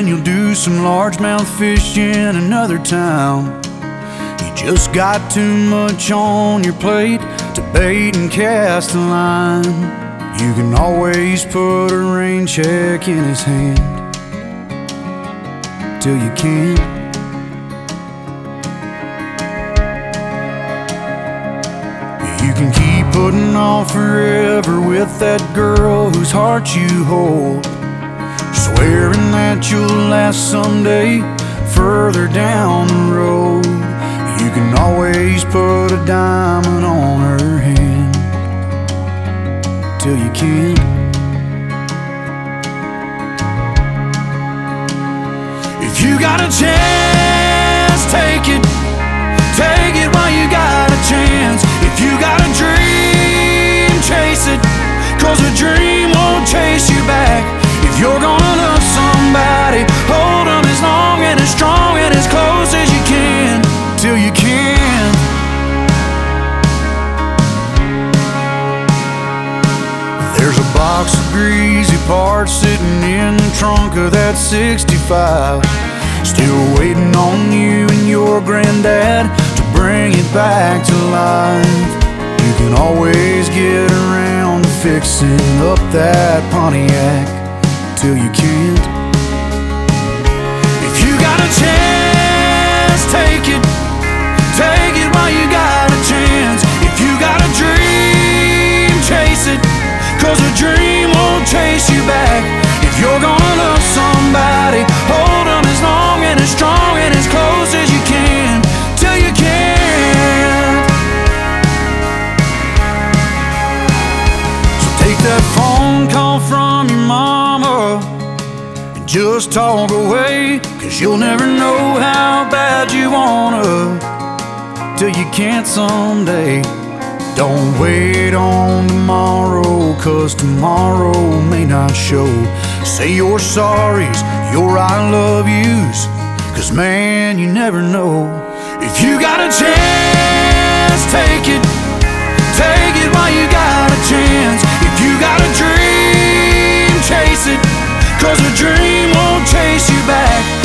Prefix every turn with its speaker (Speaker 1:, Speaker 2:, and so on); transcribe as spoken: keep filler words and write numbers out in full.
Speaker 1: then you'll do some largemouth fish in another town. You just got too much on your plate to bait and cast a line. You can always put a rain check in his hand till you can't. You can keep putting off forever with that girl whose heart you hold, swearing that you'll last someday further down the road. You can always put a diamond on her hand till you can't. If you got a chance, take it. Take it while you got a chance. If you got a dream, chase it, 'cause a dream won't chase you back. If you're gonna love somebody, hold them as long and as strong and as close as you can till you can. There's a box of greasy parts sitting in the trunk of that sixty-five, still waiting on you and your granddad to bring it back to life. You can always get around to fixing up that Pontiac till you can't. If you got a chance, take it. Take it while you got a chance. If you got a dream, chase it, 'cause a dream won't chase you back. If you're gonna love somebody, hold them as long and as strong and as close as you can till you can't. So take that phone call from your mama and just talk away, 'cause you'll never know how bad you wanna till you can't someday. Don't wait on tomorrow, 'cause tomorrow may not show. Say your sorries, your I love yous, 'cause man, you never know. If you got a chance, take it. Take it while you got a chance. If you got a dream, chase it, 'cause a dream won't chase you back.